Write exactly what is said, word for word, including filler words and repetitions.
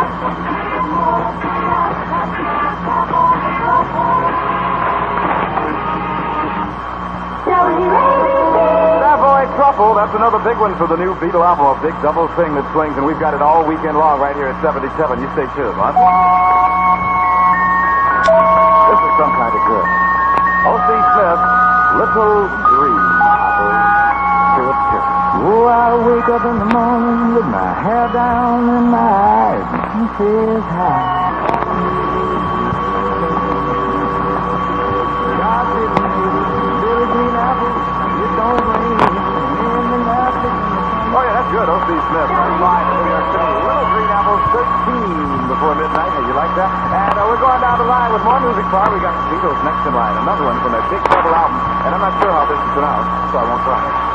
Savoy Truffle, that's another big one for the new Beatle album, a big double thing that swings, and we've got it all weekend long right here at seventy-seven. You stay tuned, huh? This is some kind of good. O C. Smith, Little Green Apple Syrup Syrup. Oh, I wake up in the morning with my hair down and my eyes and tears high. God did me little green apples, it don't rain in the night. Oh, yeah, that's good. O C. Smith, right live in New York City. Little Green Apples, thirteen before midnight. Hey, you like that? And uh, we're going down the line with more music bar. We got the Beatles next in line. Another one from their big double album. And I'm not sure how this is pronounced, so I won't try it.